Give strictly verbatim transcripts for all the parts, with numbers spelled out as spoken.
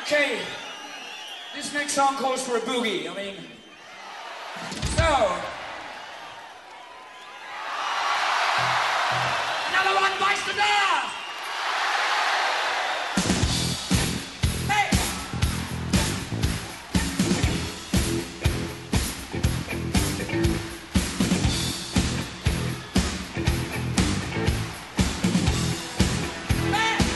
Okay, this next song calls for a boogie. I mean, so. Another one bites the dust! Hey! Hey!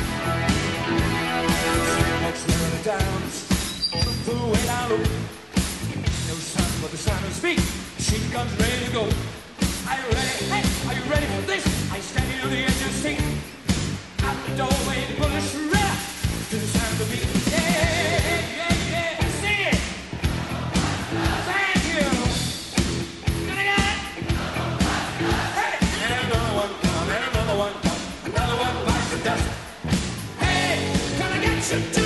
Downs, the way I look. No sun but the sound of speak. Machine guns ready to go. Are you ready? Hey, are you ready for this? I stand here on the edge of the seat. Out the doorway, the bullets rap to the sound of the beat. Yeah, yeah, yeah, yeah. Sing it. Thank you. Gonna get it. Hey, and another one come, and another one come. Another one bites the dust. Hey, gonna get you too.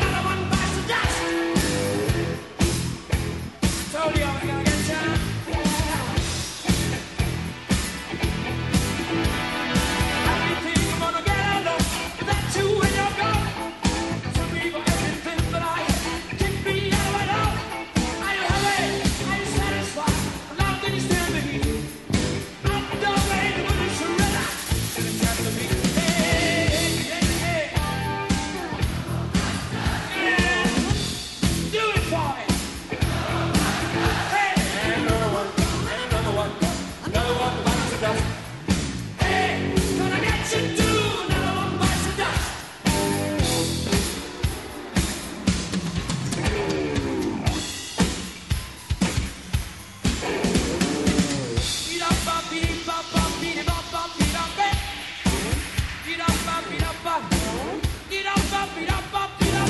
Told you I was gonna get you. Everything I'm gonna get along with that you and your girl. Some people everything that I can be out of it all. Are you happy? Are you satisfied? How long can you stand the heat? I'm done waiting when you surrender to the time to be. Hey, hey, hey, hey. Yeah, do it for me. Hey, gonna get you too. Another one bites the dust. Beat up, bop, beat up, bop, beat up, bop, beat up, beat beat up, bop, beat up, bop, beat up, bop, beat up, bop, beat up,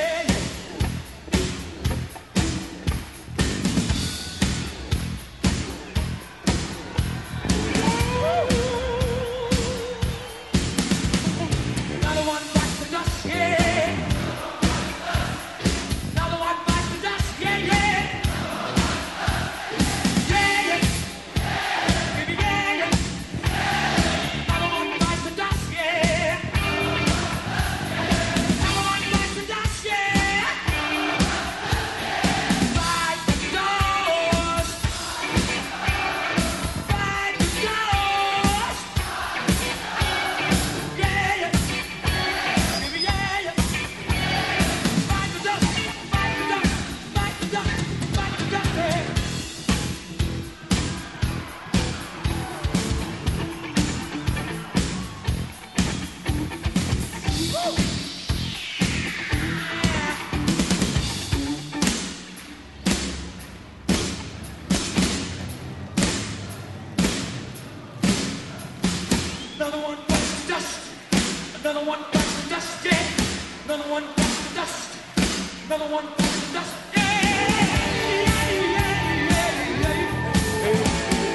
Another one bites the dust. Another one bites the dust, yeah. Another one bites the dust. Another one bites the dust, yeah. Yeah, yeah, yeah, yeah, yeah.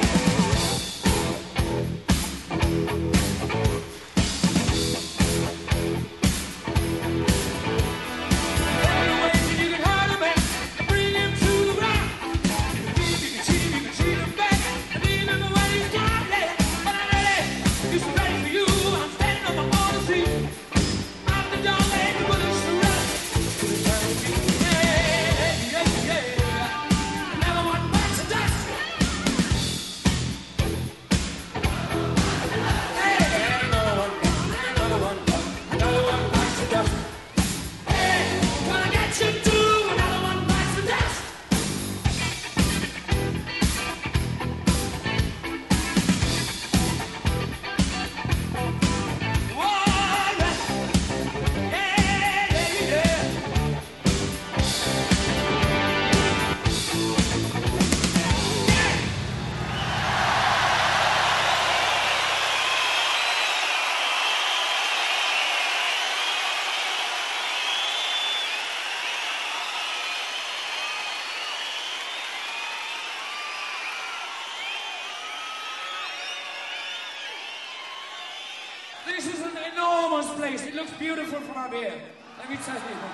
This is an enormous place. It looks beautiful from up here. Let me tell you.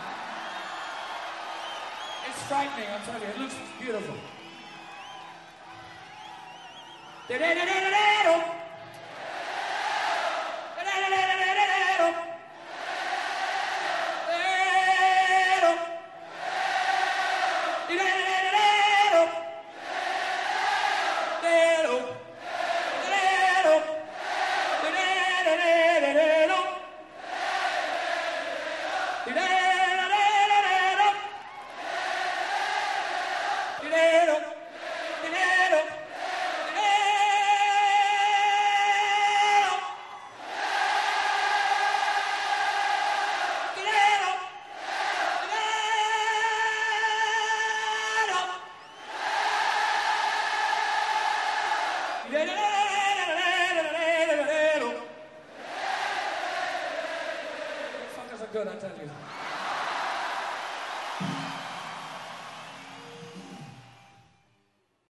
It's frightening, I'll tell you. It looks beautiful. Fuckers are good, I tell you.